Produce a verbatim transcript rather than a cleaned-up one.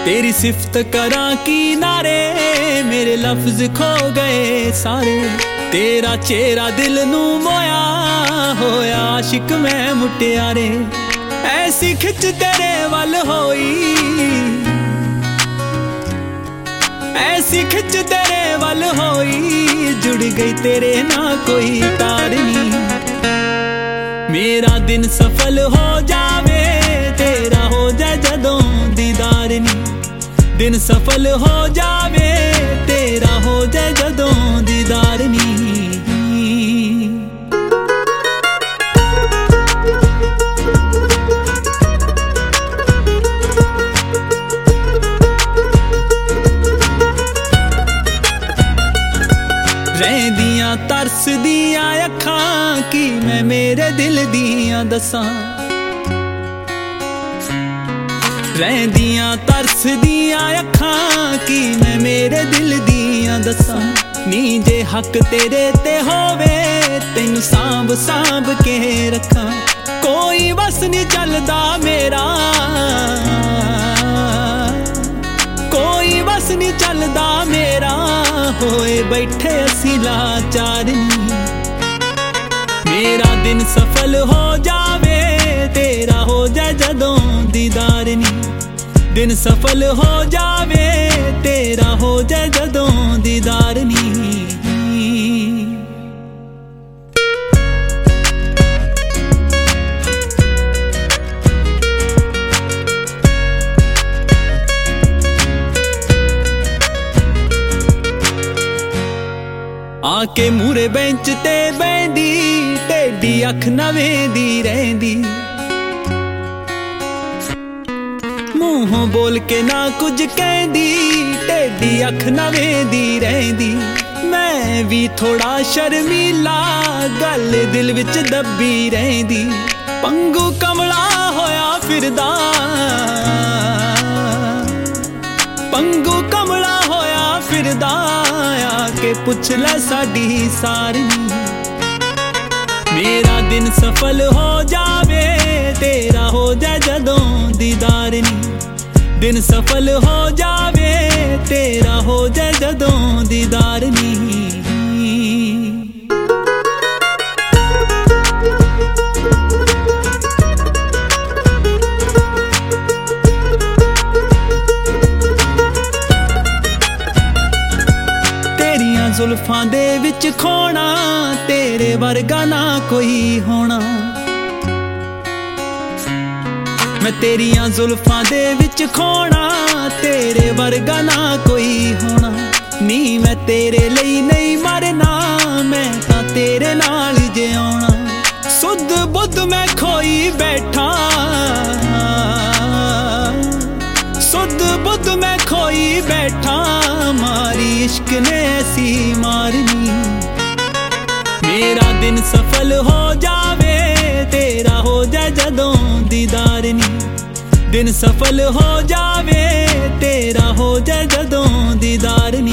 तेरी सिफत करा की नारे, मेरे लफ्ज खो गए सारे। तेरा चेहरा दिल नू मोया, होया आशिक मैं मुटियारे। ऐसी खिच तेरे वल होई, ऐसी खिच तेरे वल होई, जुड़ गई तेरे ना कोई तार नी। मेरा दिन सफल हो जावे, तेरा हो जाए जदों दीदार नी। दिन सफल हो जावे, तेरा हो जाए जदों दीदार नी। रहंदियां तरस दियां अखां की मैं मेरे दिल दियां दसां। रहंदियां तरस दियां अखां की मैं मेरे दिल दियां दसां। नी जे हक तेरे ते होवे, तैनू सांभ सांभ के रखां। कोई बस नहीं चलदा मेरा, कोई बस नहीं चलदा मेरा, होए बैठे असी लाचार नी। मेरा दिन सफल हो जावे, तेरा हो जाए जदों दीदार नी। दिन सफल हो जावे, तेरा हो जाए जदों दीदार नी। आके मूरे बेंच ते बैंदी, टेढ़ी अख नवें दी रहंदी। मूहों बोल के ना कुछ कहंदी, टेढ़ी अख नवें दी रहंदी। मैं भी थोड़ा शर्मीला, गल दिल विच दबी रहंदी। पंगू कमला होया फिरदा, पंगू कमला होया फिरदा। आके पुछ ले साडी सारी, मेरा दिन सफल हो जावे, तेरा हो जाए जदों दीदार नी। दिन सफल हो जावे, तेरा हो जाए जदों दीदार नी। जुल्फां दे विच खोना, तेरे वर्गा ना कोई होना। मैं तेरियां जुल्फां दे विच खोना, तेरे वर्गा ना कोई होना। नी मैं तेरे लई नहीं मरना, मैं तां तेरे नाल जिउणा। सुध बुध मैं खोई बैठा, सुध बुध मैं खोई बैठा। मारी इश्क ने ऐसी मारनी। मेरा दिन सफल हो जावे, तेरा हो जाए जदों दीदार नी। दिन सफल हो जावे, तेरा हो जाए जदों दीदार नी।